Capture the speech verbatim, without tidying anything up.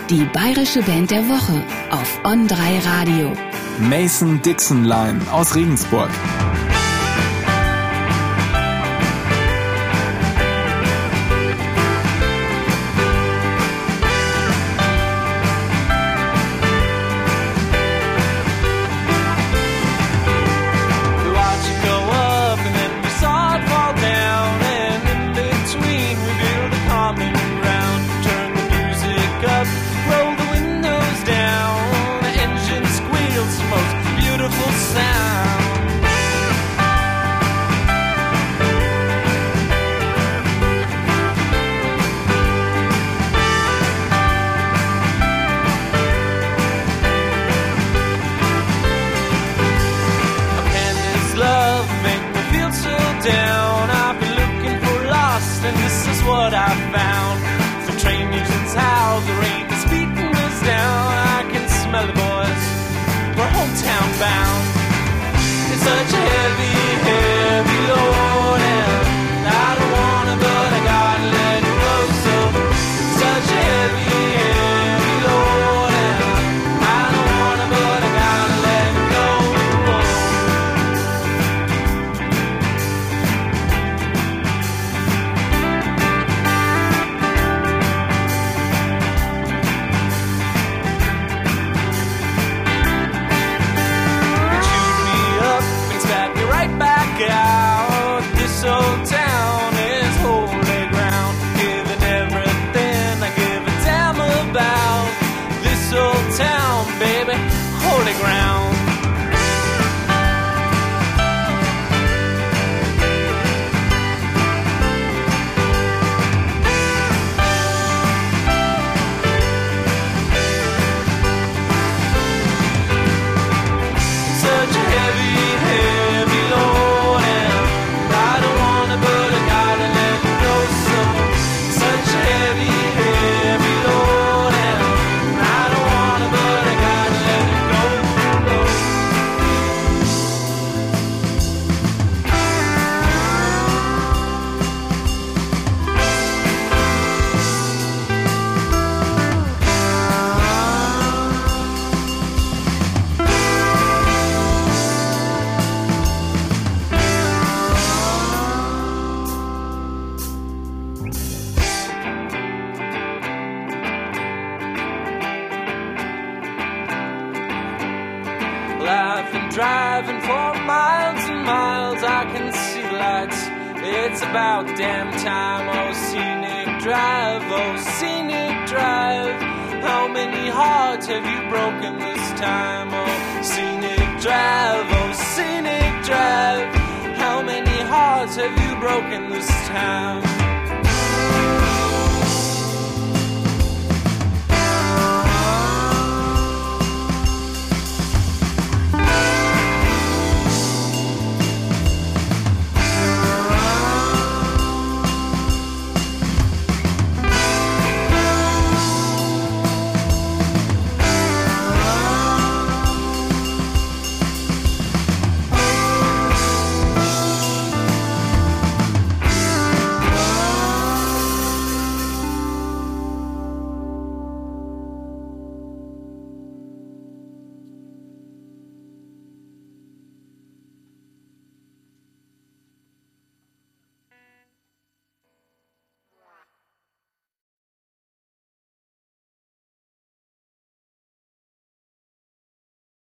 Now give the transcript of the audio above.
Die bayerische Band der Woche auf On drei Radio. Mason Dixon Line aus Regensburg. What I found. The train engine's howl, the rain is beating us down. I can smell the boys, we're hometown bound. It's such a heavy, heavy load, and I don't wanna, but I gotta let it go. So it's such a heavy, heavy load, and I don't wanna, but I gotta let it go. Out. This old town is holy ground. Giving everything I give a damn about. This old town, baby, holy ground. Such a heavy, heavy load. I've been driving for miles and miles, I can see the lights. It's about damn time. Oh, scenic drive, oh, scenic drive. How many hearts have you broken this time? Oh, scenic drive, oh, scenic drive. How many hearts have you broken this time?